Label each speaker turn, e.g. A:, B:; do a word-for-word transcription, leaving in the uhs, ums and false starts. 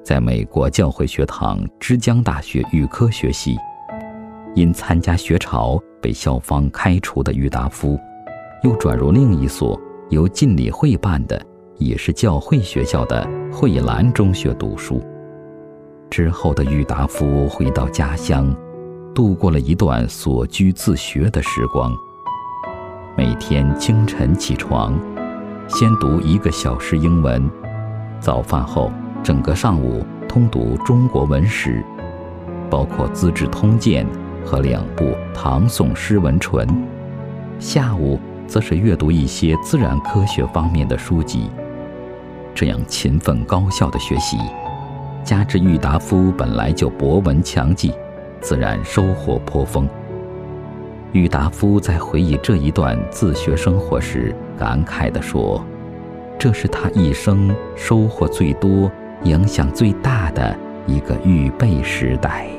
A: 在美国教会学堂之江大学预科学习，因参加学潮被校方开除的郁达夫，又转入另一所由浸理会办的也是教会学校的惠兰中学读书。之后的郁达夫回到家乡，度过了一段所居自学的时光。每天清晨起床，先读一个小时英文，早饭后整个上午通读中国文史，包括《资治通鉴》和两部唐宋诗文纯。下午则是阅读一些自然科学方面的书籍。这样勤奋高效的学习，加之郁达夫本来就博闻强记，自然收获颇丰。郁达夫在回忆这一段自学生活时感慨地说，这是他一生收获最多、影响最大的一个预备时代。